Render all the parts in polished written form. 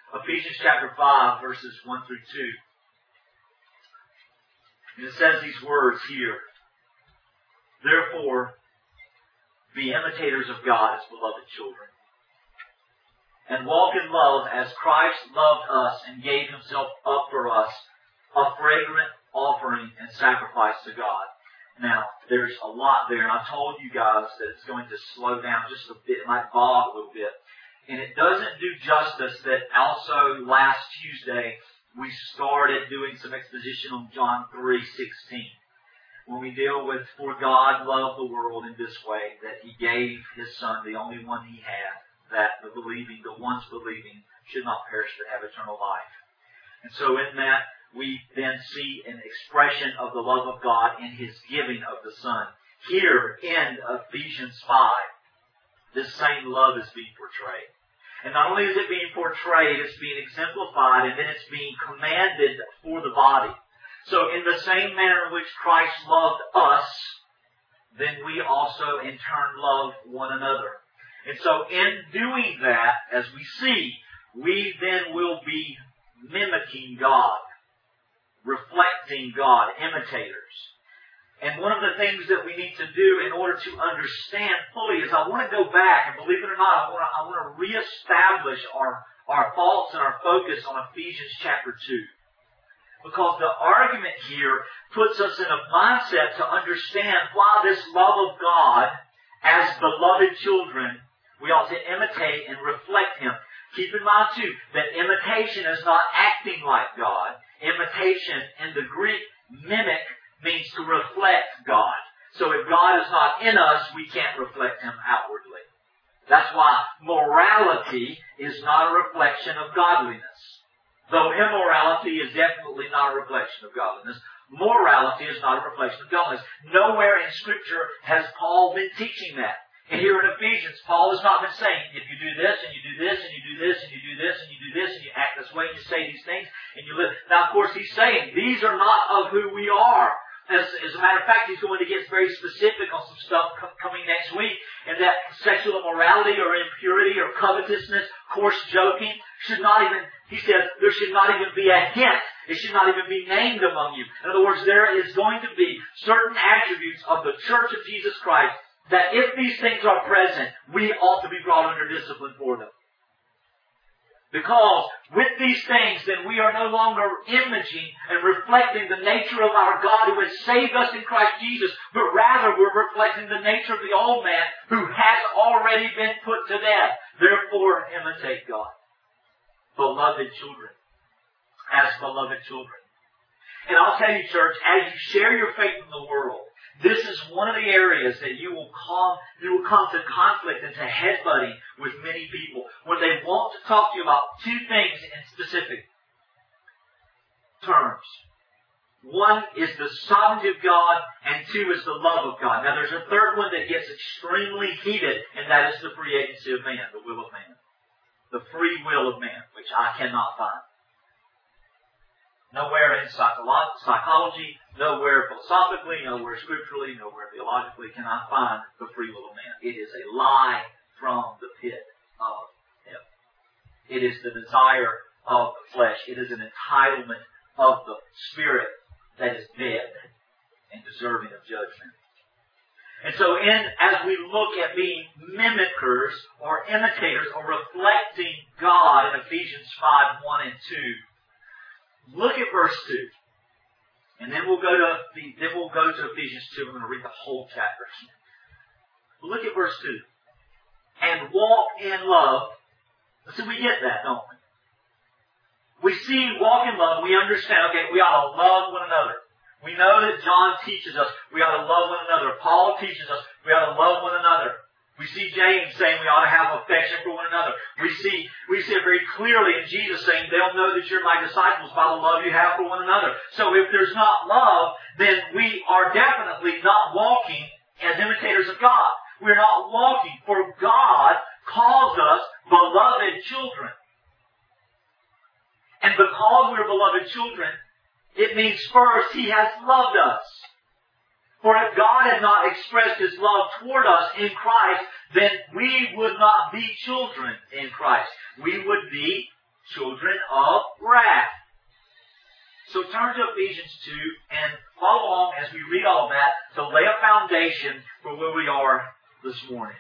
Ephesians chapter 5, verses 1 through 2. And it says these words here. Therefore, be imitators of God as beloved children, and walk in love as Christ loved us and gave Himself up for us, a fragrant offering and sacrifice to God. Now, there's a lot there, and I told you guys that it's going to slow down just a bit, it might bog a little bit. And it doesn't do justice that also last Tuesday we started doing some exposition on John 3:16. When we deal with, for God loved the world in this way, that He gave His Son, the only one He had, that the ones believing, should not perish but have eternal life. And so in that, we then see an expression of the love of God in His giving of the Son. Here in Ephesians 5, this same love is being portrayed. And not only is it being portrayed, it's being exemplified, and then it's being commanded for the body. So in the same manner in which Christ loved us, then we also in turn love one another. And so in doing that, as we see, we then will be mimicking God, reflecting God, imitators. And one of the things that we need to do in order to understand fully is I want to go back, and believe it or not, I want to reestablish our thoughts and our focus on Ephesians chapter 2. Because the argument here puts us in a mindset to understand why this love of God, as beloved children, we ought to imitate and reflect Him. Keep in mind too, that imitation is not acting like God. Imitation in the Greek, mimic, means to reflect God. So if God is not in us, we can't reflect Him outwardly. That's why morality is not a reflection of godliness. Though immorality is definitely not a reflection of godliness, morality is not a reflection of godliness. Nowhere in Scripture has Paul been teaching that. And here in Ephesians, Paul has not been saying, if you do this, and you do this, and you do this, and you do this, and you do this, and you act this way, and you say these things, and you live. Now, of course, he's saying, these are not of who we are. As a matter of fact, he's going to get very specific on some stuff coming next week, and that sexual immorality or impurity or covetousness, coarse joking, should not even, he says, there should not even be a hint. It should not even be named among you. In other words, there is going to be certain attributes of the Church of Jesus Christ that if these things are present, we ought to be brought under discipline for them. Because with these things, then we are no longer imaging and reflecting the nature of our God who has saved us in Christ Jesus, but rather we're reflecting the nature of the old man who has already been put to death. Therefore, imitate God. Beloved children. As beloved children. And I'll tell you, church, as you share your faith in the world, this is one of the areas that you will come to conflict and to headbutting with many people when they want to talk to you about two things in specific terms. One is the sovereignty of God, and two is the love of God. Now there's a third one that gets extremely heated, and that is the free agency of man, the will of man. The free will of man, which I cannot find. Nowhere in psychology, nowhere philosophically, nowhere scripturally, nowhere theologically can I find the free will of man. It is a lie from the pit of hell. It is the desire of the flesh. It is an entitlement of the spirit that is dead and deserving of judgment. And so as we look at being mimickers or imitators or reflecting God in Ephesians 5:1 and 2, look at verse 2. And then we'll go to Ephesians 2. I'm going to read the whole chapter. Look at verse 2. And walk in love. So we get that, don't we? We see walk in love. We understand, okay, we ought to love one another. We know that John teaches us we ought to love one another. Paul teaches us we ought to love one another. We see James saying we ought to have affection for one another. We see it very clearly in Jesus saying they'll know that you're my disciples by the love you have for one another. So if there's not love, then we are definitely not walking as imitators of God. We're not walking, for God calls us beloved children. And because we're beloved children, it means first He has loved us. For if God had not expressed His love toward us in Christ, then we would not be children in Christ. We would be children of wrath. So turn to Ephesians 2 and follow along as we read all that to lay a foundation for where we are this morning.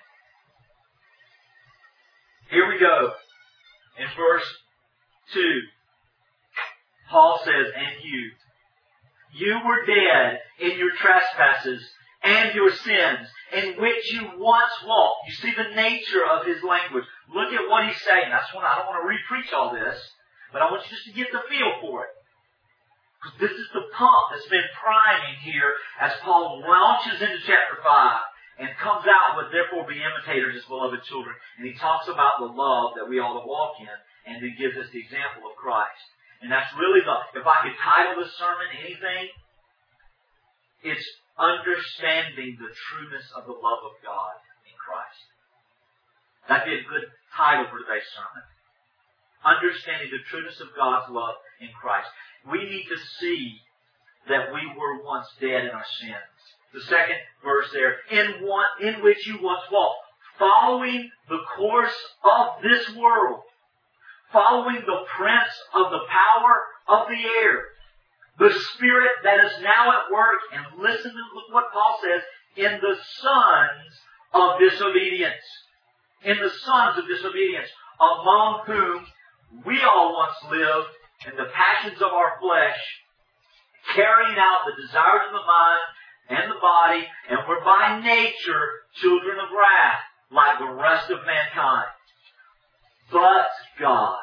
Here we go. In verse 2, Paul says, and you were dead in your trespasses and your sins, in which you once walked. You see the nature of his language. Look at what he's saying. I don't want to re-preach all this, but I want you just to get the feel for it. Because this is the pump that's been priming here as Paul launches into chapter 5 and comes out with, therefore, be imitators as beloved children. And he talks about the love that we ought to walk in, and then gives us the example of Christ. And that's really if I could title this sermon anything, it's understanding the trueness of the love of God in Christ. That'd be a good title for today's sermon. Understanding the trueness of God's love in Christ. We need to see that we were once dead in our sins. The second verse there, in which you once walked, following the course of this world, following the prince of the power of the air, the spirit that is now at work, and listen to what Paul says, in the sons of disobedience. In the sons of disobedience, among whom we all once lived in the passions of our flesh, carrying out the desires of the mind and the body, and were by nature children of wrath, like the rest of mankind. But God.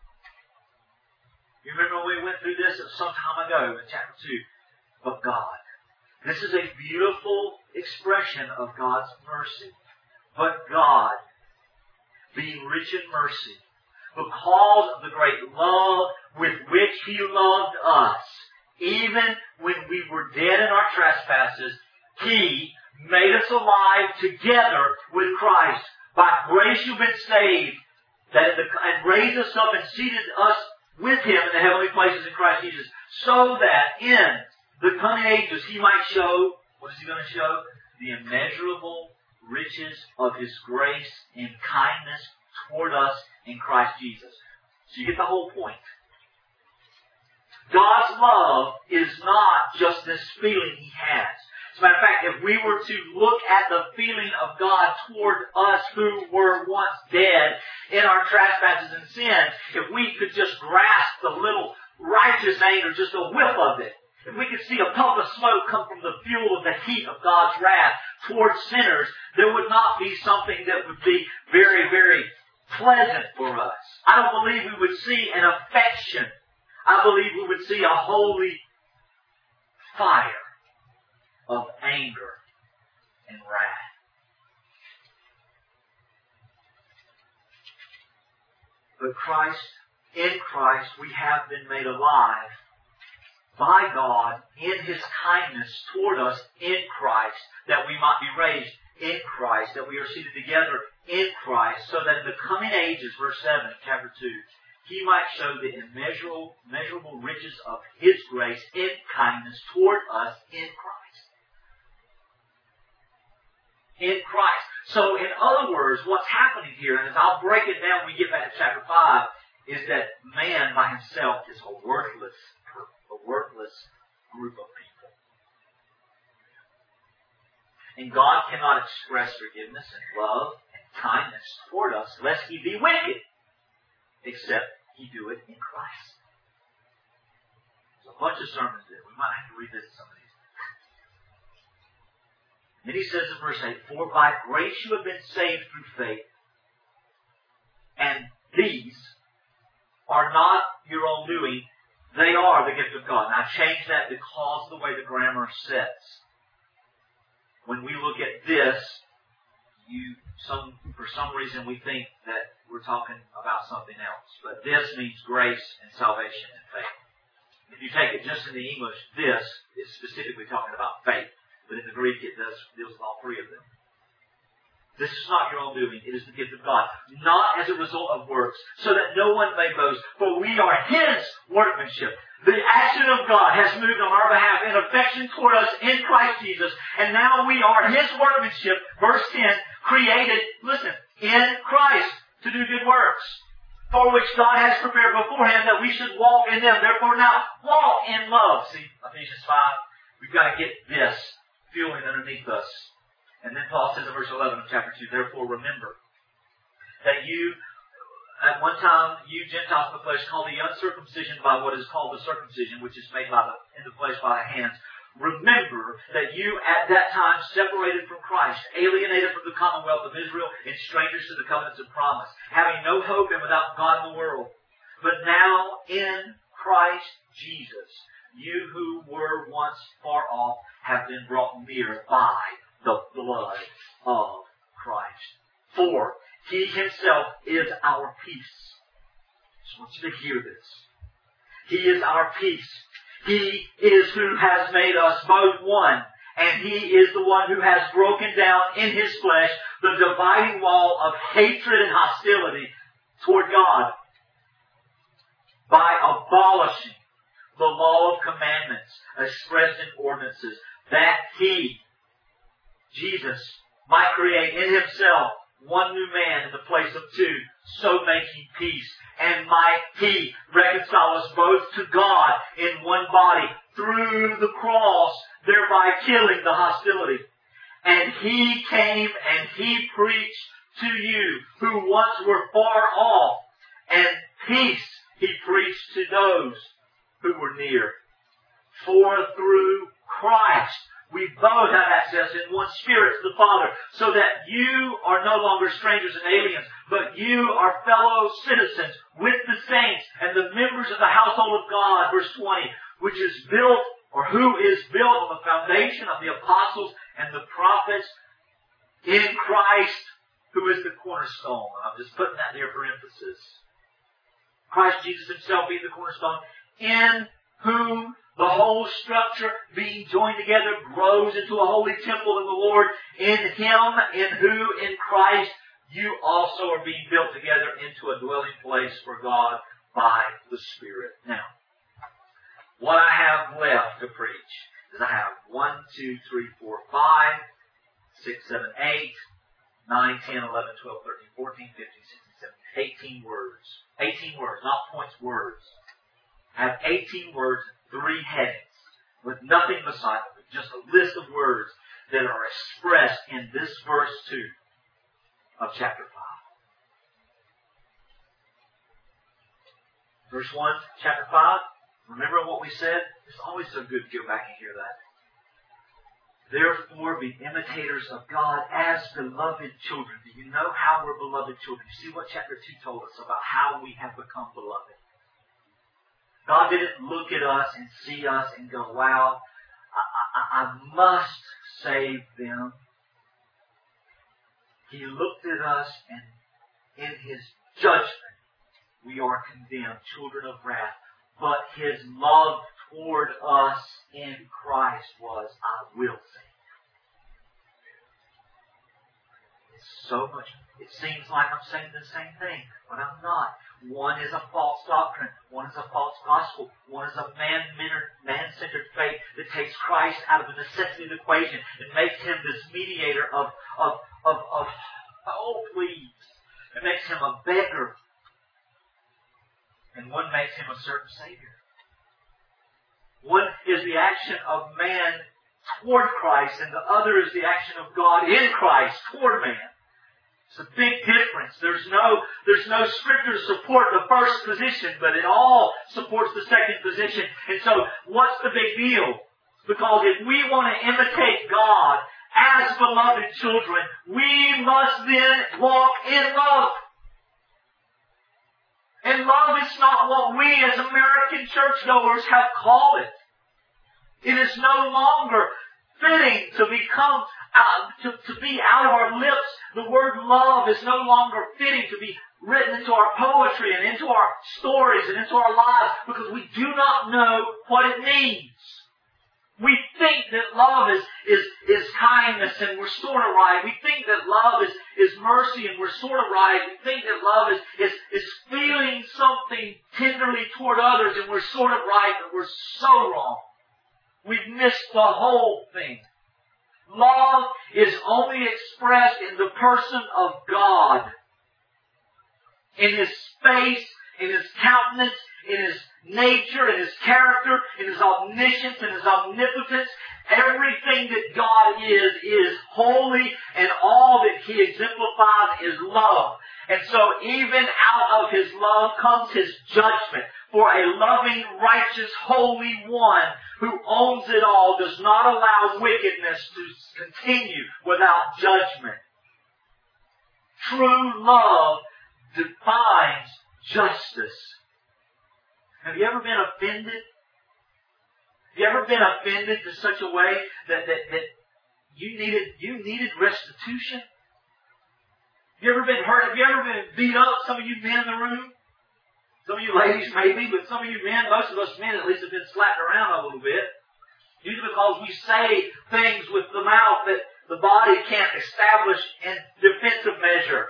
You remember when we went through this some time ago in chapter 2? But God. This is a beautiful expression of God's mercy. But God, being rich in mercy, because of the great love with which He loved us, even when we were dead in our trespasses, He made us alive together with Christ. By grace you've been saved, and raised us up and seated us with Him in the heavenly places in Christ Jesus, so that in the coming ages He might show, what is He going to show? The immeasurable riches of His grace and kindness toward us in Christ Jesus. So you get the whole point. God's love is not just this feeling He has. As a matter of fact, if we were to look at the feeling of God toward us who were once dead in our trespasses and sins, if we could just grasp the little righteous anger, just a whiff of it, if we could see a puff of smoke come from the fuel of the heat of God's wrath towards sinners, there would not be something that would be very, very pleasant for us. I don't believe we would see an affection. I believe we would see a holy fire of anger and wrath. But in Christ, we have been made alive by God in His kindness toward us in Christ, that we might be raised in Christ, that we are seated together in Christ, so that in the coming ages, verse 7 of chapter 2, He might show the immeasurable riches of His grace in kindness toward us in Christ. In Christ. So, in other words, what's happening here, and as I'll break it down when we get back to chapter 5, is that man by himself is a worthless group of people. And God cannot express forgiveness and love and kindness toward us lest He be wicked, except He do it in Christ. There's a bunch of sermons there. We might have to revisit some of these. Then he says in verse 8, for by grace you have been saved through faith. And these are not your own doing. They are the gift of God. And I changed that because of the way the grammar sets. When we look at this, for some reason we think that we're talking about something else. But this means grace and salvation and faith. If you take it just in the English, this is specifically talking about faith. But in the Greek, it deals with all three of them. This is not your own doing. It is the gift of God. Not as a result of works, so that no one may boast. For we are His workmanship. The action of God has moved on our behalf in affection toward us in Christ Jesus. And now we are His workmanship, verse 10, created, listen, in Christ to do good works. for which God has prepared beforehand that we should walk in them. Therefore now, walk in love. See, Ephesians 5, we've got to get this feeling underneath us. And then Paul says in verse 11 of chapter 2, therefore remember that you, at one time, you Gentiles in the flesh, called the uncircumcision by what is called the circumcision, which is made in the flesh by the hands. Remember that you at that time separated from Christ, alienated from the commonwealth of Israel, and strangers to the covenants of promise, having no hope and without God in the world. But now in Christ Jesus, you who were once far off have been brought near by the blood of Christ. For He Himself is our peace. I want you to hear this. He is our peace. He is who has made us both one. And He is the one who has broken down in His flesh the dividing wall of hatred and hostility toward God by abolishing the law of commandments expressed in ordinances, that He, Jesus, might create in Himself one new man in the place of two, so making peace, and might He reconcile us both to God in one body through the cross, thereby killing the hostility. And He came and He preached to you who once were far off, and peace He preached to those who were near. For through Christ we both have access in one Spirit to the Father, so that you are no longer strangers and aliens, but you are fellow citizens with the saints and the members of the household of God, verse 20, which is built, or who is built on the foundation of the apostles and the prophets in Christ, who is the cornerstone. I'm just putting that there for emphasis. Christ Jesus Himself being the cornerstone, in whom the whole structure, being joined together, grows into a holy temple in the Lord. In Him, in who, in Christ, you also are being built together into a dwelling place for God by the Spirit. Now, what I have left to preach is I have 1, 2, 3, 4, 5, 6, 7, 8, 9, 10, 11, 12, 13, 14, 15, 16, 17, 18 words. 18 words, not points, words. I have 18 words, 3 headings, with nothing beside them, just a list of words that are expressed in this verse 2 of chapter 5. Verse 1, chapter 5, remember what we said? It's always so good to go back and hear that. Therefore, be imitators of God as beloved children. Do you know how we're beloved children? You see what chapter 2 told us about how we have become beloved. God didn't look at us and see us and go, wow, I must save them. He looked at us and in His judgment, we are condemned, children of wrath. But His love toward us in Christ was, I will save them. It's so much. It seems like I'm saying the same thing, but I'm not. One is a false doctrine. One is a false gospel. One is a man-centered faith that takes Christ out of the necessity of the equation and makes Him this mediator of oh please. It makes Him a beggar. And one makes Him a certain Savior. One is the action of man toward Christ, and the other is the action of God in Christ toward man. It's a big difference. There's no scripture to support the first position, but it all supports the second position. And so, what's the big deal? Because if we want to imitate God as beloved children, we must then walk in love. And love is not what we as American churchgoers have called it. It is no longer fitting to become to be out of our lips. The word love is no longer fitting to be written into our poetry and into our stories and into our lives, because we do not know what it means. We think that love is kindness and we're sort of right. We think that love is mercy and we're sort of right. We think that love is feeling something tenderly toward others and we're sort of right, but we're so wrong. We've missed the whole thing. Love is only expressed in the person of God. in His face, in His countenance, in His nature, in His character, in His omniscience, in His omnipotence. Everything that God is holy, and all that He exemplifies is love. And so even out of His love comes His judgment. For a loving, righteous, holy one who owns it all does not allow wickedness to continue without judgment. True love defines justice. Have you ever been offended? Have you ever been offended to such a way that you needed restitution? Have you ever been hurt? Have you ever been beat up? Some of you men in the room. Some of you ladies maybe, but some of you men, most of us men at least have been slapped around a little bit. Usually because we say things with the mouth that the body can't establish in defensive measure.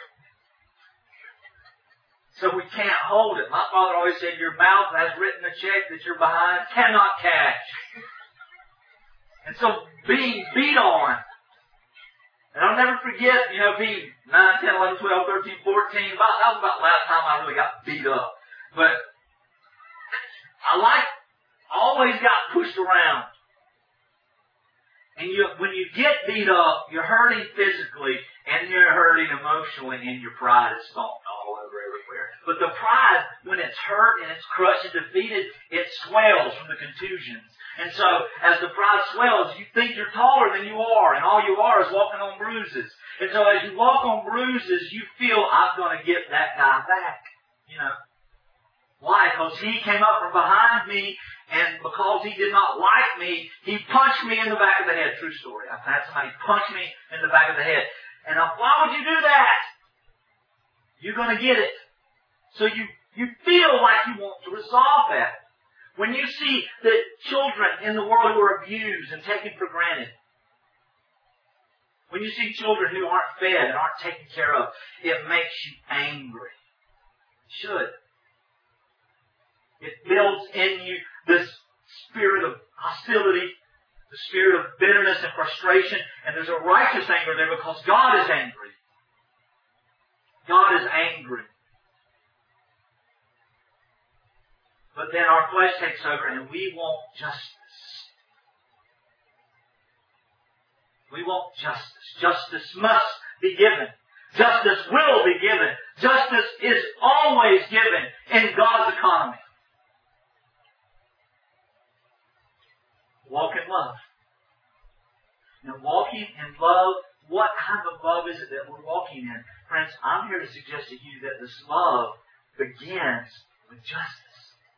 So we can't hold it. My father always said, your mouth has written a check that your behind cannot cash. And so being beat on, and I'll never forget, being 9, 10, 11, 12, 13, 14, that was about the last time I really got beat up. But I always got pushed around. And when you get beat up, you're hurting physically, and you're hurting emotionally, and your pride is stomped all over everywhere. But the pride, when it's hurt and it's crushed and defeated, it swells from the contusions. And so, as the pride swells, you think you're taller than you are, and all you are is walking on bruises. And so as you walk on bruises, you feel, I'm going to get that guy back. Why? Because he came up from behind me, and because he did not like me, he punched me in the back of the head. True story. I've had somebody punch me in the back of the head. And why would you do that? You're going to get it. So you feel like you want to resolve that. When you see that children in the world who are abused and taken for granted, when you see children who aren't fed and aren't taken care of, it makes you angry. It should. It builds in you this spirit of hostility, the spirit of bitterness and frustration, and there's a righteous anger there because God is angry. God is angry. But then our flesh takes over and we want justice. We want justice. Justice must be given. Justice will be given. Justice is always given in God's economy. Walk in love. Now, walking in love, what kind of love is it that we're walking in? Friends, I'm here to suggest to you that this love begins with justice.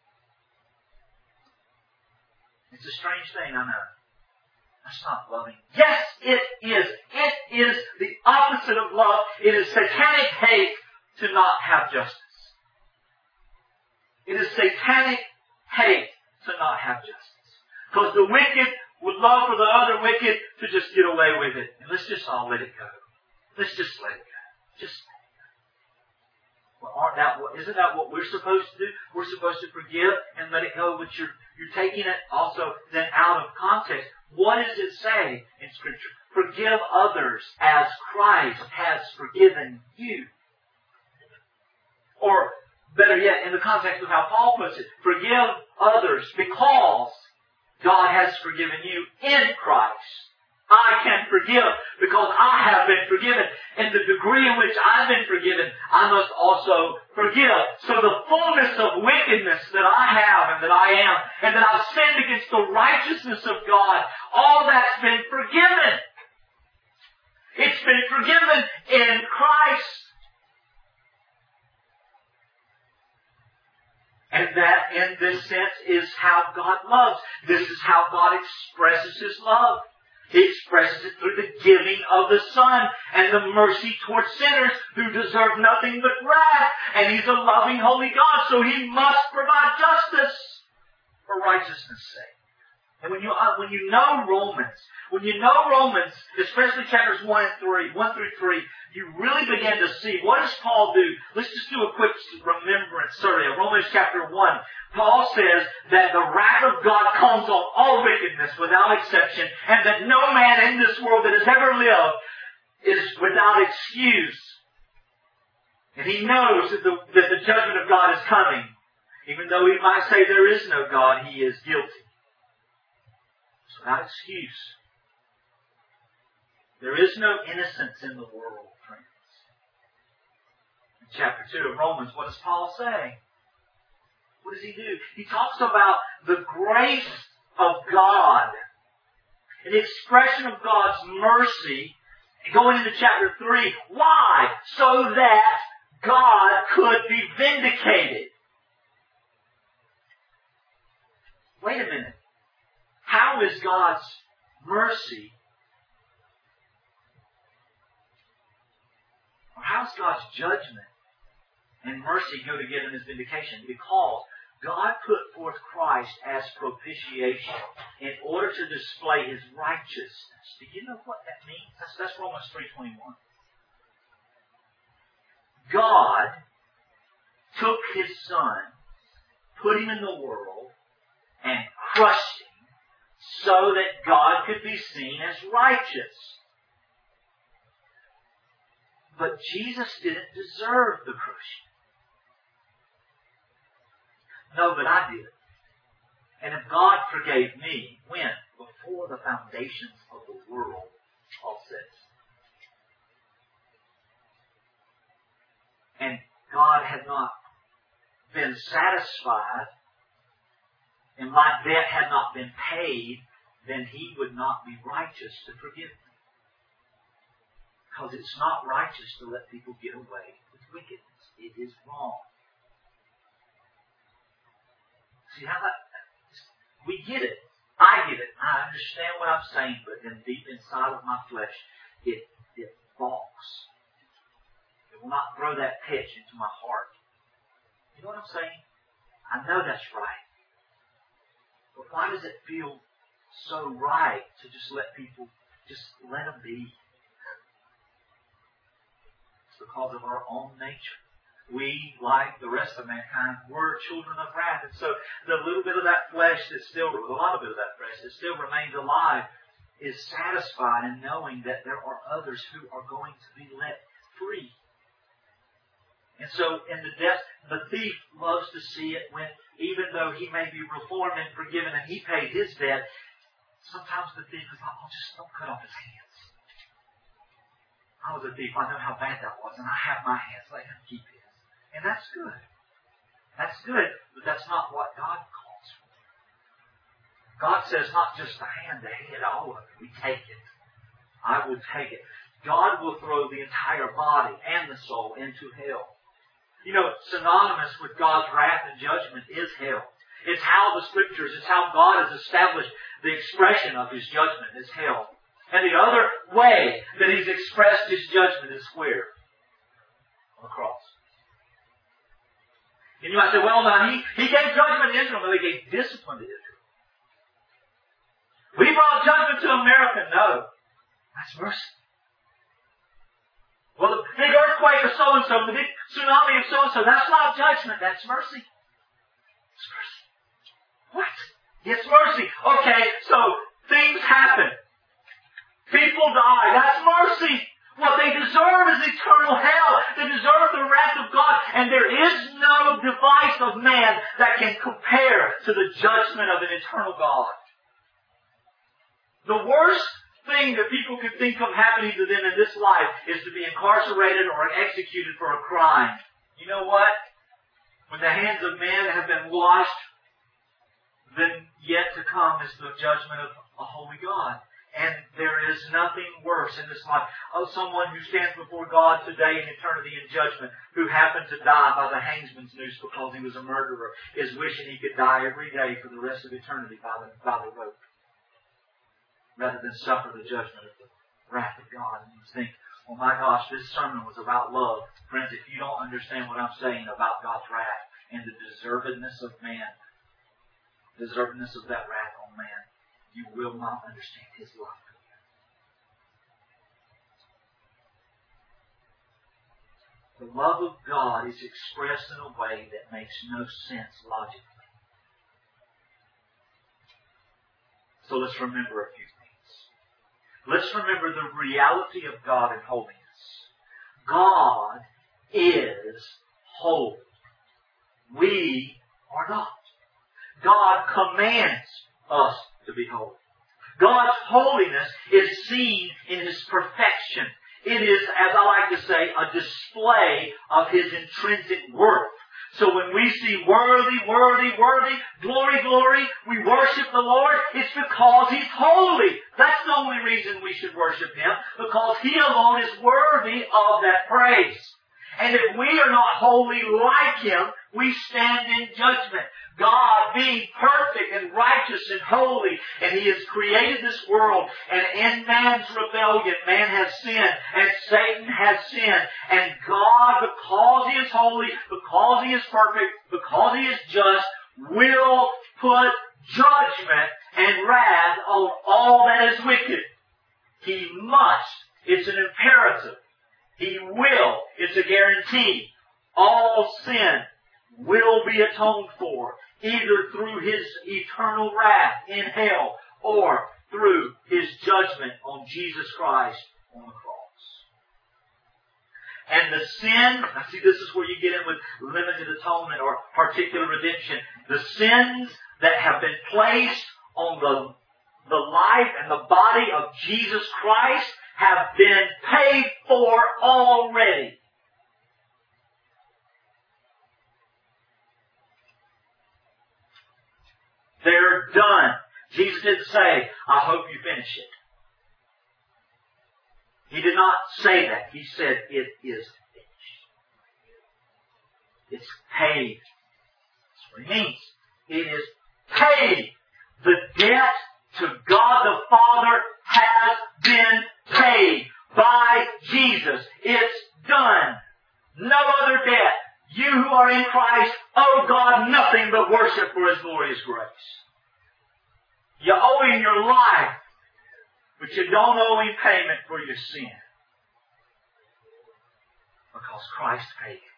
It's a strange thing, I know. That's not loving. Yes, it is. It is the opposite of love. It is satanic hate to not have justice. It is satanic hate to not have justice. Because the wicked would love for the other wicked to just get away with it. And let's just all let it go. Let's just let it go. Just let it go. Well, isn't that what we're supposed to do? We're supposed to forgive and let it go, but you're taking it also then out of context. What does it say in Scripture? Forgive others as Christ has forgiven you. Or, better yet, in the context of how Paul puts it, forgive others because God has forgiven you in Christ. I can forgive because I have been forgiven. In the degree in which I've been forgiven, I must also forgive. So the fullness of wickedness that I have and that I am, and that I've sinned against the righteousness of God, all that's been forgiven. It's been forgiven in Christ. And that, in this sense, is how God loves. This is how God expresses His love. He expresses it through the giving of the Son and the mercy towards sinners who deserve nothing but wrath. And He's a loving, holy God, so He must provide justice for righteousness' sake. And when you know Romans, especially chapters 1 through 3, you really begin to see, what does Paul do? Let's just do a quick remembrance survey of Romans chapter 1. Paul says that the wrath of God comes on all wickedness without exception, and that no man in this world that has ever lived is without excuse. And he knows that the judgment of God is coming. Even though he might say there is no God, he is guilty. It's without excuse. There is no innocence in the world, friends. In chapter 2 of Romans, what does Paul say? What does he do? He talks about the grace of God and the expression of God's mercy going into chapter 3. Why? So that God could be vindicated. Wait a minute. How is God's mercy, or how is God's judgment and mercy go together in His vindication? Because God put forth Christ as propitiation in order to display His righteousness. Do you know what that means? That's Romans 3:21. God took His Son, put Him in the world, and crushed Him so that God could be seen as righteous. But Jesus didn't deserve the crushing. No, but I did. And if God forgave me, when? Before the foundations of the world, Paul says. And God had not been satisfied, and my debt had not been paid, then He would not be righteous to forgive me. Because it's not righteous to let people get away with wickedness. It is wrong. See how that... We get it. I get it. I understand what I'm saying, but then deep inside of my flesh, it balks. It will not throw that pitch into my heart. You know what I'm saying? I know that's right. But why does it feel so right to just let people, just let them be? It's because of our own nature. We, like the rest of mankind, were children of wrath. And so the little bit of that flesh that still, a lot of bit of that flesh that still remains alive is satisfied in knowing that there are others who are going to be let free. And so in the death, the thief loves to see it when, even though he may be reformed and forgiven and he paid his debt, sometimes the thief is like, oh, just don't cut off his hands. I was a thief. I know how bad that was. And I have my hands. Let him keep his. And that's good. That's good. But that's not what God calls for. God says not just the hand, the head, all of it. We take it. I will take it. God will throw the entire body and the soul into hell. You know, synonymous with God's wrath and judgment is hell. It's how the Scriptures, it's how God has established the expression of His judgment is hell. And the other way that He's expressed His judgment is where? On the cross. And you might say, well, now He gave judgment to Israel, but He gave discipline to Israel. We brought judgment to America. No. That's mercy. Well, the big earthquake of so-and-so, the big tsunami of so-and-so, that's not judgment, that's mercy. It's mercy. What? It's mercy. Okay, so things happen. People die. That's mercy. What they deserve is eternal hell. They deserve the wrath of God. And there is no device of man that can compare to the judgment of an eternal God. The worst thing that people could think of happening to them in this life is to be incarcerated or executed for a crime. You know what? When the hands of men have been washed, then yet to come is the judgment of a holy God. And there is nothing worse in this life. Oh, someone who stands before God today in eternity in judgment, who happened to die by the hangsman's noose because he was a murderer, is wishing he could die every day for the rest of eternity by the rope, rather than suffer the judgment of the wrath of God. And you think, oh my gosh, this sermon was about love. Friends, if you don't understand what I'm saying about God's wrath and the deservedness of man, deservedness of that wrath on man, you will not understand His love. The love of God is expressed in a way that makes no sense logically. So let's remember a few things. Let's remember the reality of God and holiness. God is holy. We are not. God commands us to be holy. God's holiness is seen in His perfection. It is, as I like to say, a display of His intrinsic worth. So when we see worthy, worthy, worthy, glory, glory, we worship the Lord, it's because He's holy. That's the only reason we should worship Him, because He alone is worthy of that praise. And if we are not holy like Him, we stand in judgment. God being perfect and righteous and holy, and He has created this world, and in man's rebellion, man has sinned, and Satan has sinned, and God, because He is holy, because He is perfect, because He is just, will put judgment and wrath on all that is wicked. He must. It's an imperative. He will. It's a guarantee. All sin will be atoned for, either through His eternal wrath in hell or through His judgment on Jesus Christ on the cross. And the sin, now see, this is where you get in with limited atonement or particular redemption. The sins that have been placed on the life and the body of Jesus Christ have been paid for already. They're done. Jesus didn't say, I hope you finish it. He did not say that. He said, it is finished. It's paid. That's what He means. It is paid. The debt to God the Father has been paid by Jesus. It's done. No other debt. You who are in Christ owe God nothing but worship for His glorious grace. You owe Him your life, but you don't owe Him payment for your sin. Because Christ paid it.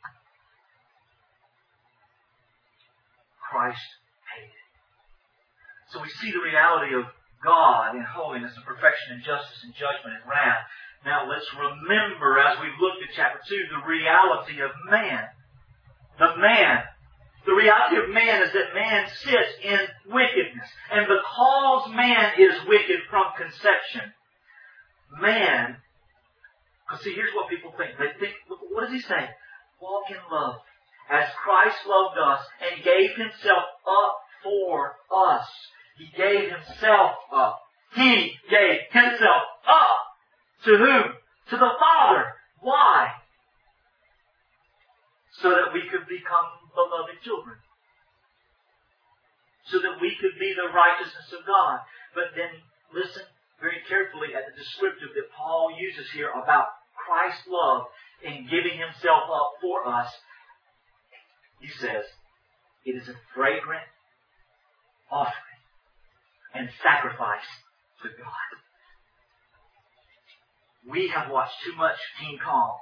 Christ paid it. So we see the reality of God in holiness and perfection and justice and judgment and wrath. Now let's remember, as we've looked at chapter 2, the reality of man. The reality of man is that man sits in wickedness. And because man is wicked from conception, man, because see, here's what people think. They think, what does He say? Walk in love. As Christ loved us and gave Himself up for us. He gave Himself up. He gave Himself up. To whom? To the Father. Why? So that we could become beloved children. So that we could be the righteousness of God. But then listen very carefully at the descriptive that Paul uses here about Christ's love in giving Himself up for us. He says, it is a fragrant offering and sacrifice to God. We have watched too much King Kong.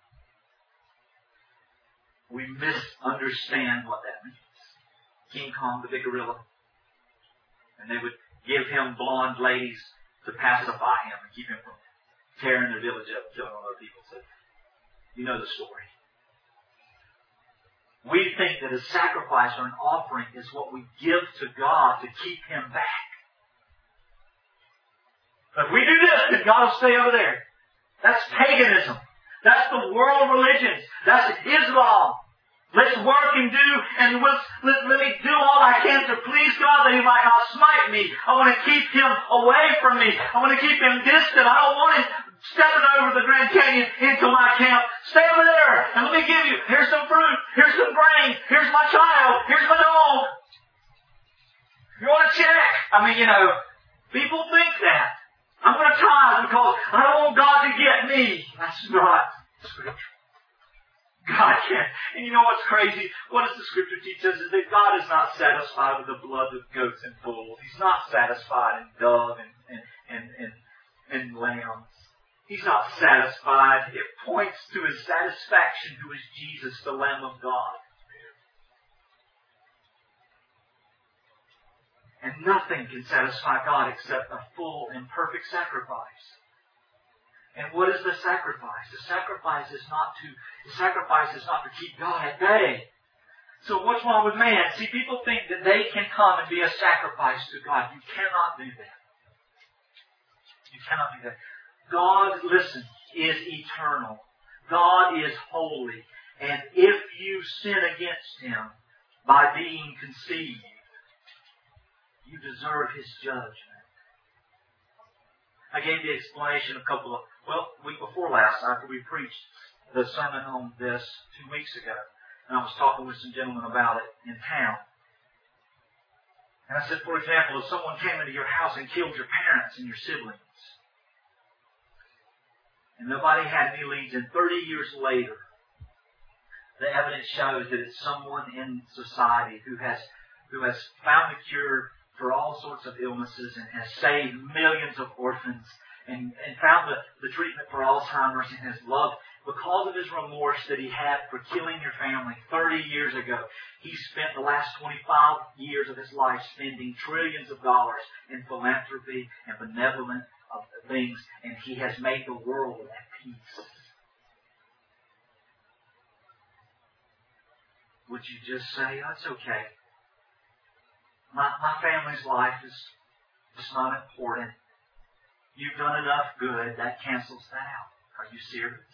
We misunderstand what that means. King Kong, the big gorilla. And they would give him blonde ladies to pacify him and keep him from tearing their village up and killing all other people. So, you know the story. We think that a sacrifice or an offering is what we give to God to keep Him back. But if we do this, then God will stay over there. That's paganism. That's the world religions. That's Islam. Let's work and do, and let me do all I can to please God that He might not smite me. I want to keep Him away from me. I want to keep Him distant. I don't want Him stepping over the Grand Canyon into my camp. Stay over there, and let me give you, here's some fruit, here's some grain, here's my child, here's my dog. You want to check? I mean, people think that. I'm going to tithe because I don't want God to get me. That's not Scripture. God can't. And you know what's crazy? What does the Scripture teach us? Is that God is not satisfied with the blood of goats and bulls. He's not satisfied in dove and lambs. He's not satisfied. It points to His satisfaction, who is Jesus, the Lamb of God. And nothing can satisfy God except a full and perfect sacrifice. And what is the sacrifice? The sacrifice is not to keep God at bay. So what's wrong with man? See, people think that they can come and be a sacrifice to God. You cannot do that. You cannot do that. God, listen, is eternal. God is holy. And if you sin against Him by being conceived, you deserve His judgment. I gave the explanation week before last, after we preached the sermon on this 2 weeks ago. And I was talking with some gentlemen about it in town. And I said, for example, if someone came into your house and killed your parents and your siblings, and nobody had any leads, and 30 years later, the evidence shows that it's someone in society who has found a cure for all sorts of illnesses and has saved millions of orphans and found the treatment for Alzheimer's and has loved, because of his remorse that he had for killing your family 30 years ago, he spent the last 25 years of his life spending trillions of dollars in philanthropy and benevolent things, and he has made the world at peace. Would you just say, that's okay. My family's life is just not important. You've done enough good, that cancels that out. Are you serious?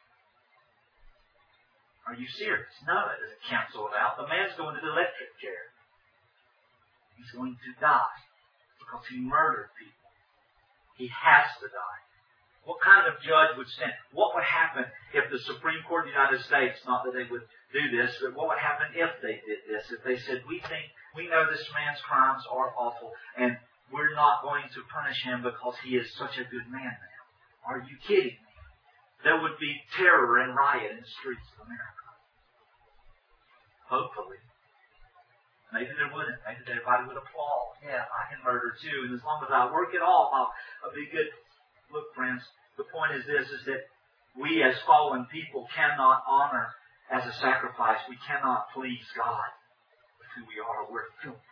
Are you serious? No, it doesn't cancel it out. The man's going to the electric chair. He's going to die because he murdered people. He has to die. What kind of judge would stand? What would happen if the Supreme Court of the United States, not that they would do this, but what would happen if they did this? If they said, we know this man's crimes are awful, and we're not going to punish him because he is such a good man now. Are you kidding me? There would be terror and riot in the streets of America. Hopefully. Maybe there wouldn't. Maybe everybody would applaud. Yeah, I can murder too. And as long as I work it off, I'll be good. Look, friends, the point is this, is that we as fallen people cannot honor as a sacrifice. We cannot please God with who we are. We're filthy.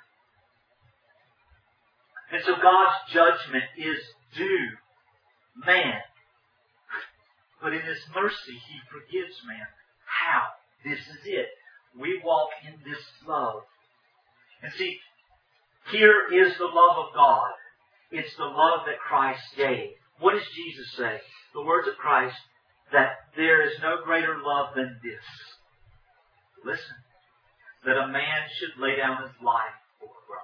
And so God's judgment is due man. But in His mercy, He forgives man. How? This is it. We walk in this love. And see, here is the love of God. It's the love that Christ gave. What does Jesus say? The words of Christ, that there is no greater love than this. Listen. That a man should lay down his life for a brother.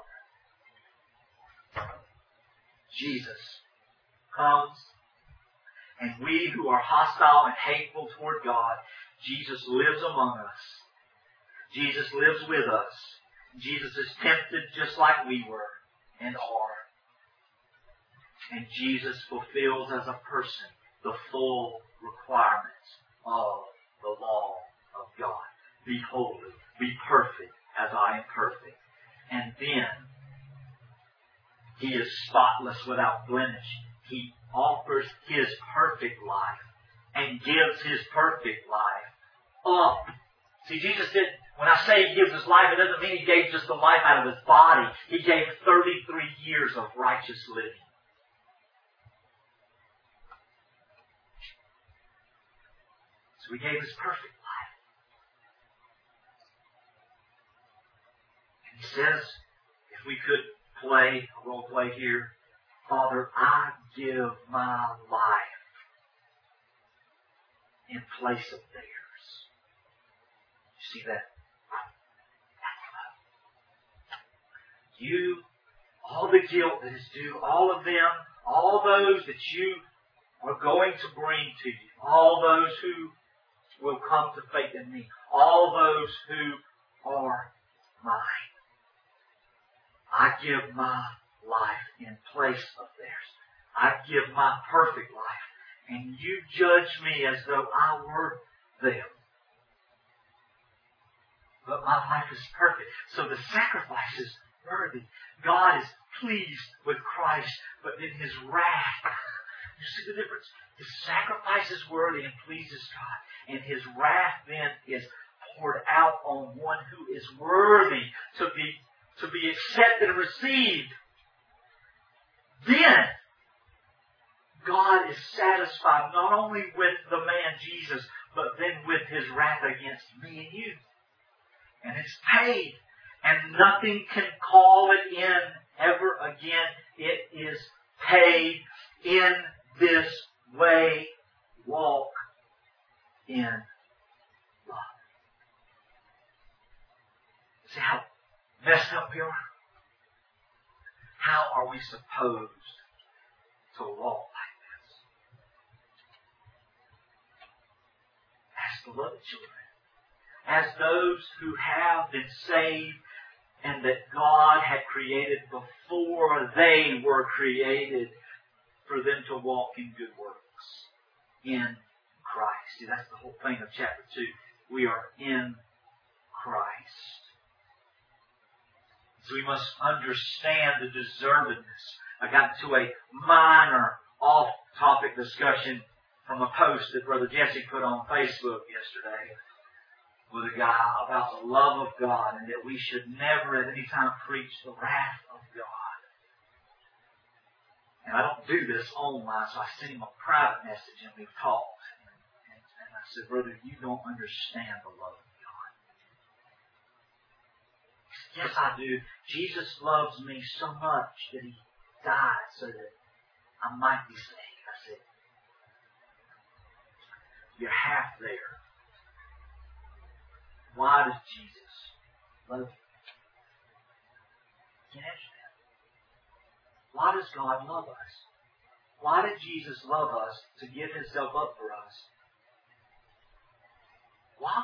Jesus comes, and we who are hostile and hateful toward God, Jesus lives among us. Jesus lives with us. Jesus is tempted just like we were and are. And Jesus fulfills as a person the full requirements of the law of God. Be holy, be perfect as I am perfect. And then He is spotless without blemish. He offers His perfect life and gives His perfect life up. See, Jesus did, when I say He gives His life, it doesn't mean He gave just the life out of His body. He gave 33 years of righteous living. So He gave His perfect life. And He says, if we could play a role play here, Father, I give my life in place of theirs. You see that? You, all the guilt that is due, all of them, all those that you are going to bring to you, all those who will come to faith in me, all those who are mine. I give my life in place of theirs. I give my perfect life. And you judge me as though I were them. But my life is perfect. So the sacrifice is worthy. God is pleased with Christ, but in His wrath, you see the difference? His sacrifice is worthy and pleases God. And His wrath then is poured out on one who is worthy to be accepted and received. Then God is satisfied not only with the man Jesus, but then with His wrath against me and you. And it's paid. And nothing can call it in ever again. It is paid. In this way, walk in love. See how messed up we are? How are we supposed to walk like this? As beloved children, as those who have been saved and that God had created before they were created for them to walk in good works in Christ. See, that's the whole thing of chapter 2. We are in Christ. So we must understand the deservedness. I got into a minor off-topic discussion from a post that Brother Jesse put on Facebook yesterday with a guy about the love of God and that we should never at any time preach the wrath of God. And I don't do this online, so I sent him a private message and we've talked. And I said, brother, you don't understand the love of God. Yes, I do. Jesus loves me so much that He died so that I might be saved. I said, you're half there. Why does Jesus love you? Can't answer that. Why does God love us? Why did Jesus love us to give Himself up for us? Why?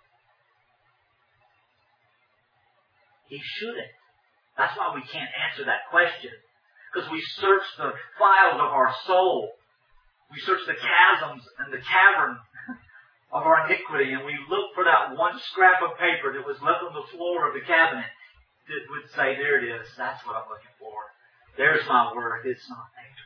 He shouldn't. That's why we can't answer that question. Because we search the files of our soul. We search the chasms and the cavern of our iniquity, and we look for that one scrap of paper that was left on the floor of the cabinet that would say, there it is, that's what I'm looking for. There's my word. It's not there.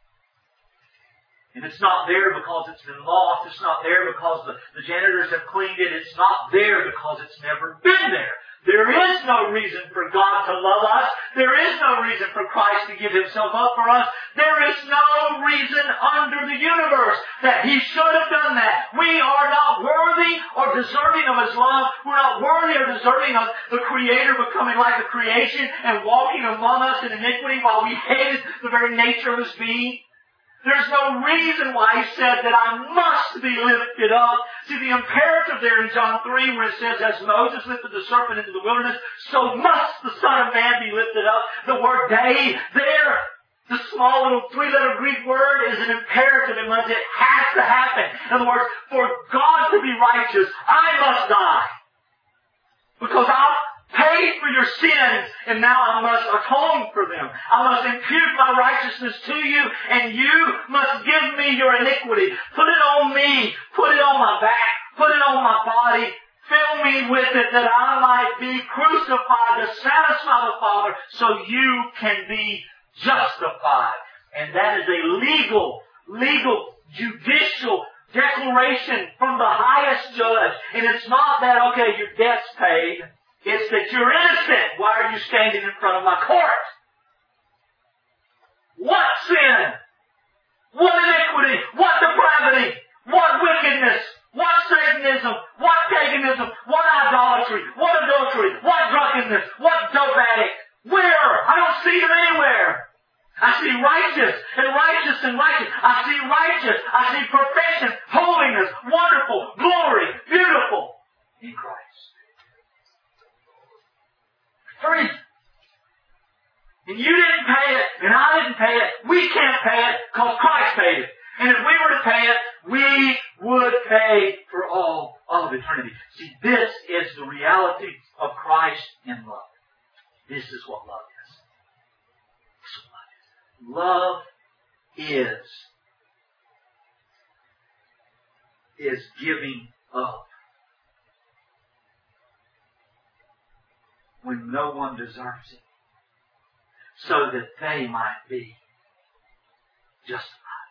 And it's not there because it's been lost. It's not there because the janitors have cleaned it. It's not there because it's never been there. There is no reason for God to love us. There is no reason for Christ to give Himself up for us. There is no reason under the universe that He should have done that. We are not worthy or deserving of His love. We're not worthy or deserving of the Creator becoming like the creation and walking among us in iniquity while we hated the very nature of His being. There's no reason why He said that I must be lifted up. See, the imperative there in John 3 where it says, as Moses lifted the serpent into the wilderness, so must the Son of Man be lifted up. The word "day" there, the small little 3-letter Greek word, is an imperative. It has to happen. In other words, for God to be righteous, I must die. Because I've paid for your sins, and now I must atone for them. I must impute my righteousness to you, and you must give me your iniquity. Put it on me. Put it on my back. Put it on my body. Fill me with it that I might be crucified to satisfy the Father so you can be justified. And that is a legal, judicial declaration from the highest judge. And it's not that, okay, your debt's paid. It's that you're innocent. Why are you standing in front of my court? What sin? What iniquity? What depravity? What wickedness? What Satanism? What paganism? What idolatry? What adultery? What drunkenness? What dope addict? Where? I don't see them anywhere. I see righteous and righteous and righteous. I see righteous. I see perfection, holiness, wonderful, glory, beautiful in Christ. Free. And you didn't pay it, and I didn't pay it. We can't pay it because Christ paid it. And if we were to pay it, we would pay for all of eternity. See, this is the reality of Christ in love. This is what love is. This is what love is. Love is giving up when no one deserves it, so that they might be justified.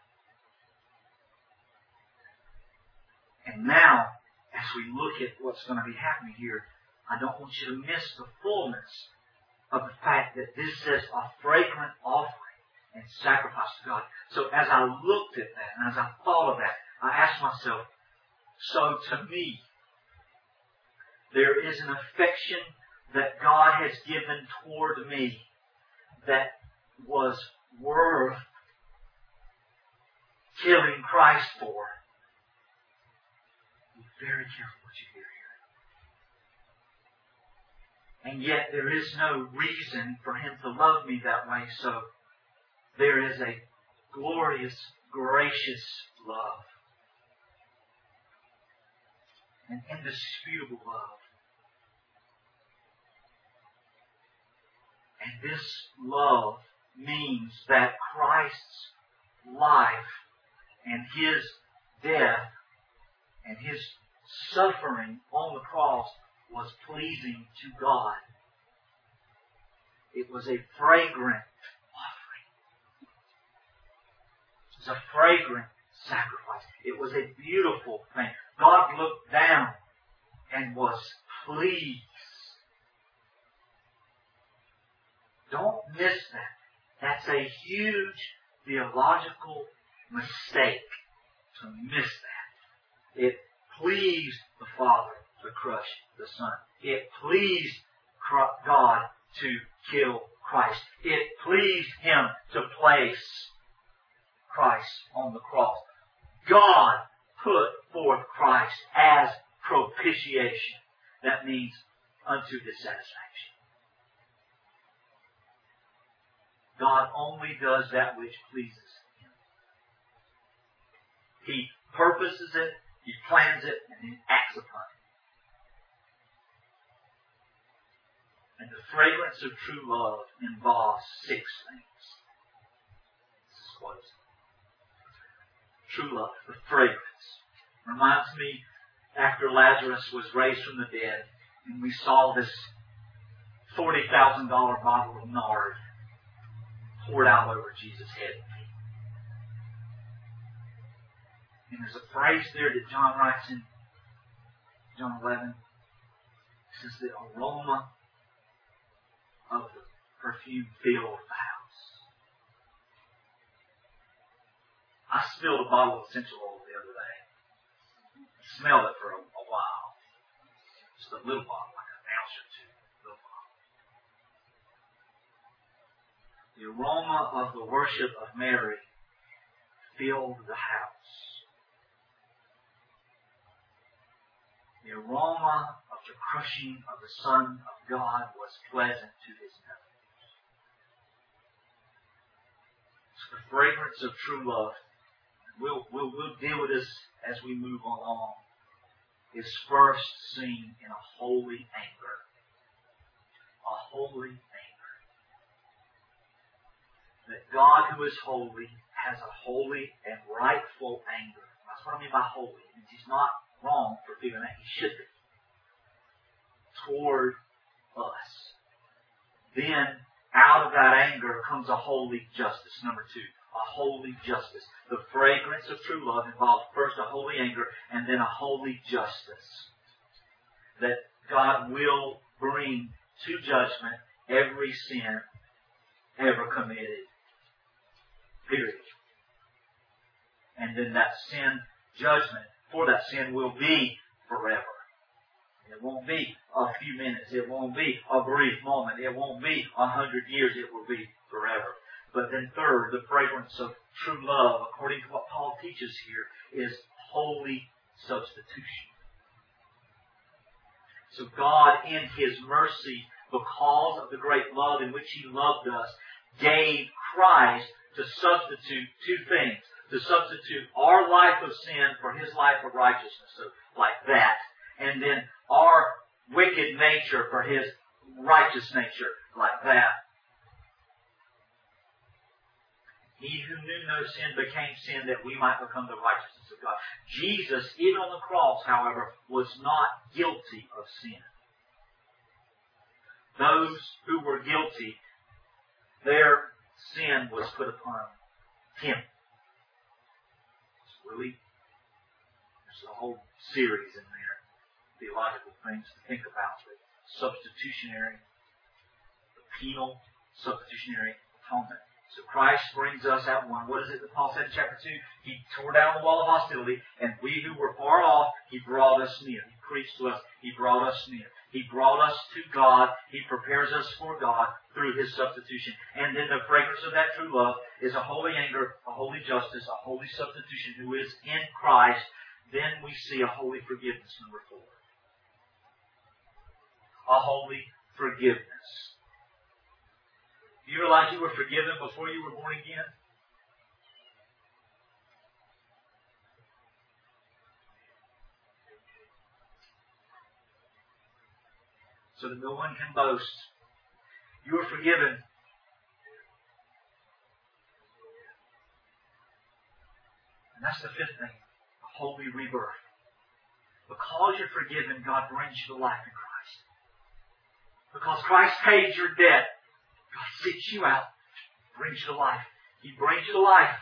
And now, as we look at what's going to be happening here, I don't want you to miss the fullness of the fact that this says a fragrant offering. and sacrifice to God. So as I looked at that, and as I thought of that, I asked myself, so to me, there is an affection that God has given toward me that was worth killing Christ for. Be very careful what you hear here. And yet there is no reason for Him to love me that way, so there is a glorious, gracious love. An indisputable love. And this love means that Christ's life and His death and His suffering on the cross was pleasing to God. It was a fragrant offering. It was a fragrant sacrifice. It was a beautiful thing. God looked down and was pleased. Don't miss that. That's a huge theological mistake to miss that. It pleased the Father to crush the Son. It pleased God to kill Christ. It pleased Him to place Christ on the cross. God put forth Christ as propitiation. That means unto His satisfaction. God only does that which pleases Him. He purposes it, He plans it, and He acts upon it. And the fragrance of true love involves 6 things. This is closing. True love, the fragrance. Reminds me after Lazarus was raised from the dead, and we saw this $40,000 bottle of nard poured out over Jesus' head and feet. And there's a phrase there that John writes in John 11. It says the aroma of the perfume filled the house. I spilled a bottle of essential oil the other day. I smelled it for a while. Just a little bottle, like an ounce or two. Little bottle. The aroma of the worship of Mary filled the house. The aroma of the crushing of the Son of God was pleasant to His nose. So the fragrance of true love, we'll deal with this as we move along, is first seen in a holy anger. A holy anger. That God who is holy has a holy and rightful anger. That's what I mean by holy. It means He's not wrong for feeling that. He should be. Toward us. Then, out of that anger comes a holy justice. Number 2, a holy justice. The fragrance of true love involves first a holy anger and then a holy justice. That God will bring to judgment every sin ever committed. Period. And then that sin judgment for that sin will be forever. It won't be a few minutes. It won't be a brief moment. It won't be 100 years. It will be forever. But then third, the fragrance of true love, according to what Paul teaches here, is holy substitution. So God, in His mercy, because of the great love in which He loved us, gave Christ to substitute 2 things. To substitute our life of sin for His life of righteousness. So, like that. And then our wicked nature for His righteous nature. Like that. He who knew no sin became sin that we might become the righteousness of God. Jesus, even on the cross, however, was not guilty of sin. Those who were guilty, their sin was put upon Him. Really, there's a whole series in there, theological things to think about. The substitutionary, the penal substitutionary atonement. So Christ brings us at one. What is it that Paul said in chapter 2? He tore down the wall of hostility, and we who were far off, He brought us near. He preached to us. He brought us near. He brought us to God. He prepares us for God through His substitution. And then the fragrance of that true love is a holy anger, a holy justice, a holy substitution who is in Christ. Then we see a holy forgiveness, number 4. A holy forgiveness. Do you realize you were forgiven before you were born again? So that no one can boast. You were forgiven. And that's the 5th thing. A holy rebirth. Because you're forgiven, God brings you to life in Christ. Because Christ paid your debt, God seeks you out, brings you to life. He brings you to life.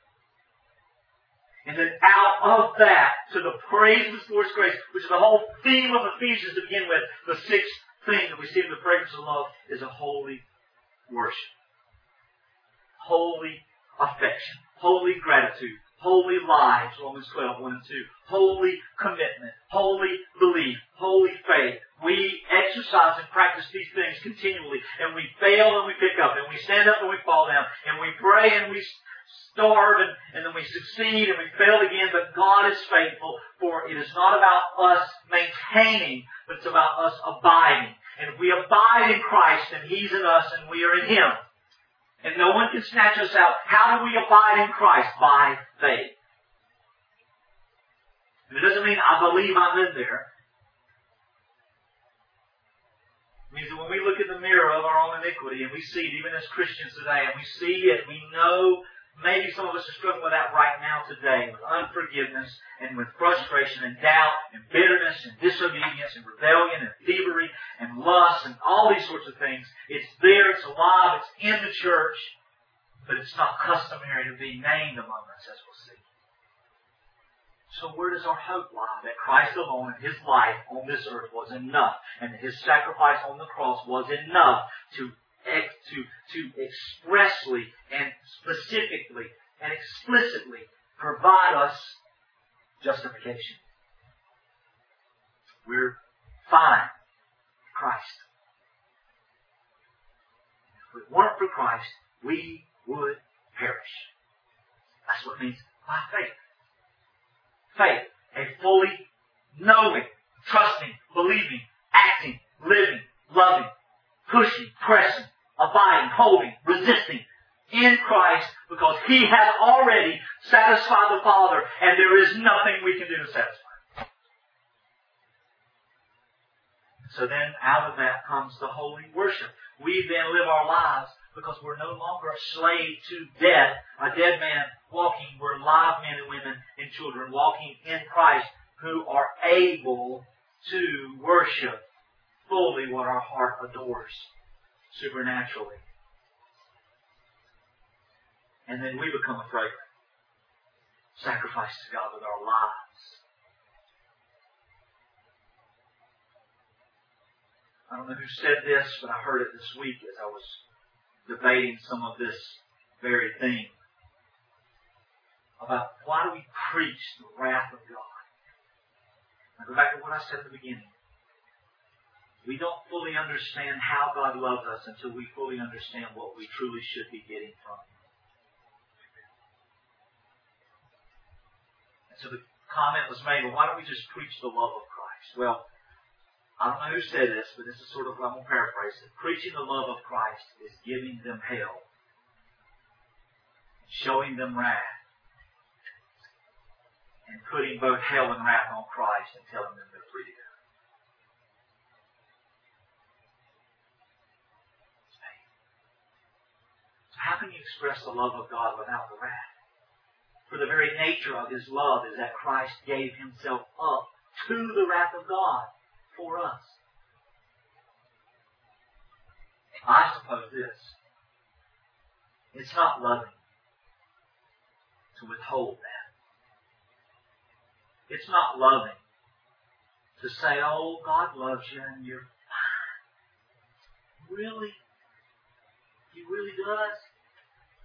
And then out of that, to the praise of His glorious grace, which is the whole theme of Ephesians to begin with, the 6th thing that we see in the fragrance of love is a holy worship. Holy affection. Holy gratitude. Holy lives, Romans 12, 1 and 2. Holy commitment. Holy belief. Holy faith. We exercise and practice these things continually. And we fail and we pick up. And we stand up and we fall down. And we pray and we starve. And then we succeed and we fail again. But God is faithful. For it is not about us maintaining, but it's about us abiding. And if we abide in Christ, then He's in us and we are in Him. And no one can snatch us out. How do we abide in Christ? By faith. And it doesn't mean I believe I'm in there. It means that when we look in the mirror of our own iniquity, and we see it even as Christians today, and we see it, we know, maybe some of us are struggling with that right now today, with unforgiveness, and with frustration, and doubt, and bitterness, and disobedience, and rebellion, and thievery, and lust, and all these sorts of things. It's there, it's alive, it's in the church, but it's not customary to be named among us, as we'll see. So where does our hope lie? That Christ alone and His life on this earth was enough, and that His sacrifice on the cross was enough to expressly and specifically and explicitly provide us justification. We're fine in Christ. If it weren't for Christ, we would perish. That's what it means by faith. Faith, a fully knowing, trusting, believing, acting, living, loving, pushing, pressing, abiding, holding, resisting in Christ, because He has already satisfied the Father, and there is nothing we can do to satisfy Him. So then out of that comes the holy worship. We then live our lives because we're no longer a slave to death, a dead man walking. We're live men and women and children walking in Christ who are able to worship fully what our heart adores supernaturally. And then we become a fragrant sacrifice to God with our lives. I don't know who said this, but I heard it this week as I was debating some of this very thing about why do we preach the wrath of God. I go back to what I said at the beginning. We don't fully understand how God loves us until we fully understand what we truly should be getting from Him. And so the comment was made, well, why don't we just preach the love of Christ? Well, I don't know who said this, but this is sort of, I'm going to paraphrase it. Preaching the love of Christ is giving them hell, showing them wrath, and putting both hell and wrath on Christ and telling them they're free to go. So how can you express the love of God without the wrath? For the very nature of His love is that Christ gave Himself up to the wrath of God for us. I suppose this. It's not loving to withhold that. It's not loving to say, oh, God loves you and you're fine. Really? He really does?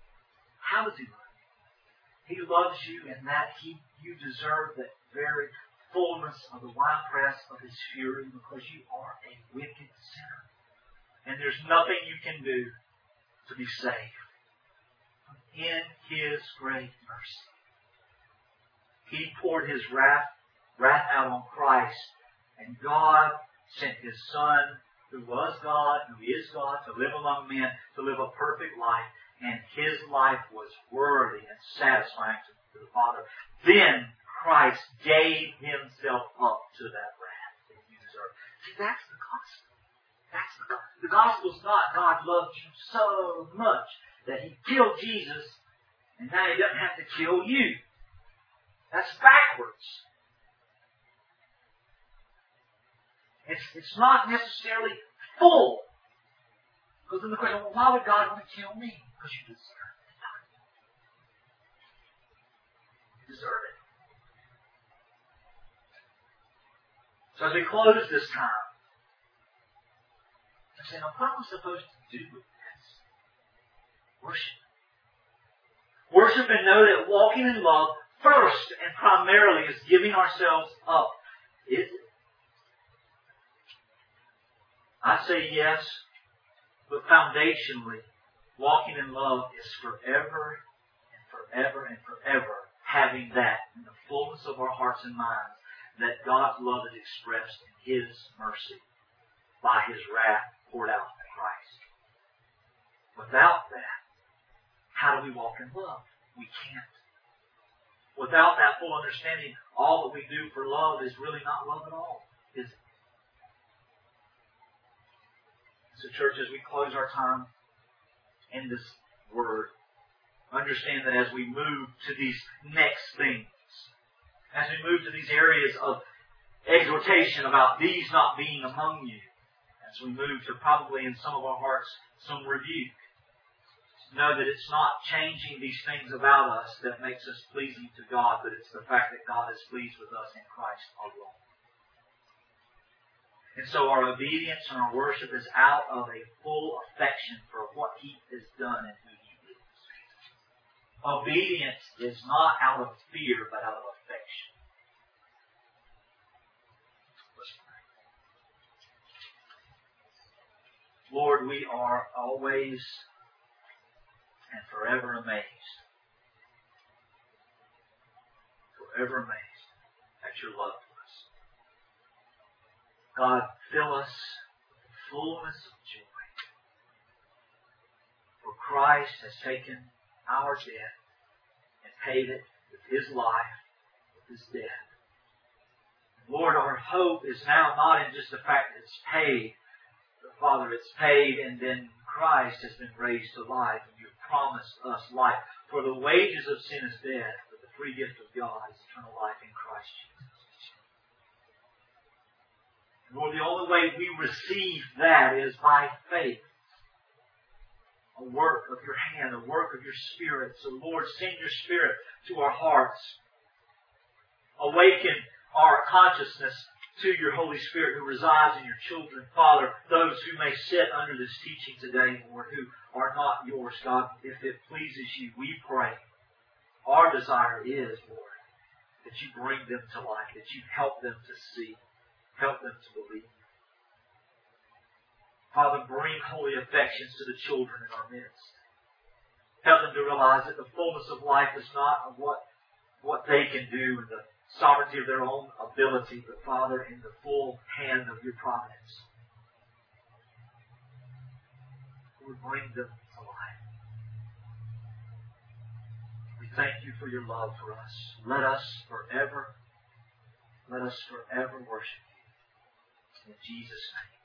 How does He love you? He loves you in that you deserve the very fullness of the winepress of His fury because you are a wicked sinner. And there's nothing you can do to be saved. In His great mercy, He poured His wrath out on Christ, and God sent His Son, who was God, who is God, to live among men, to live a perfect life, and His life was worthy and satisfying to the Father. Then Christ gave Himself up to that wrath that you deserve. See, that's the gospel. That's the gospel. The gospel is not God loved you so much that He killed Jesus, and now He doesn't have to kill you. That's backwards. It's not necessarily full. Because then the question, well, why would God want to kill me? Because you deserve it. You deserve it. So as we close this time, I'm saying, now what am I supposed to do with this? Worship. Worship and know that walking in love first and primarily is giving ourselves up. Is it? I say yes, but foundationally, walking in love is forever and forever and forever having that in the fullness of our hearts and minds, that God's love is expressed in His mercy by His wrath poured out on Christ. Without that, how do we walk in love? We can't. Without that full understanding, all that we do for love is really not love at all, is it? So, church, as we close our time in this Word, understand that as we move to these next things, as we move to these areas of exhortation about these not being among you, as we move to probably in some of our hearts some rebuke, know that it's not changing these things about us that makes us pleasing to God, but it's the fact that God is pleased with us in Christ alone. And so our obedience and our worship is out of a full affection for what He has done and who He is. Obedience is not out of fear, but out of affection. Let's pray. Lord, we are always and forever amazed. Forever amazed at your love. God, fill us with the fullness of joy. For Christ has taken our debt and paid it with His life, with His death. Lord, our hope is now not in just the fact that it's paid, but Father, it's paid and then Christ has been raised to life and you've promised us life. For the wages of sin is death, but the free gift of God is eternal life in Christ Jesus. Lord, the only way we receive that is by faith. A work of your hand, a work of your Spirit. So, Lord, send your Spirit to our hearts. Awaken our consciousness to your Holy Spirit who resides in your children. Father, those who may sit under this teaching today, Lord, who are not yours, God, if it pleases you, we pray. Our desire is, Lord, that you bring them to life, that you help them to see. Help them to believe. Father, bring holy affections to the children in our midst. Help them to realize that the fullness of life is not of what they can do in the sovereignty of their own ability, but Father, in the full hand of your providence. Lord, bring them to life. We thank you for your love for us. Let us forever worship you. In Jesus' name.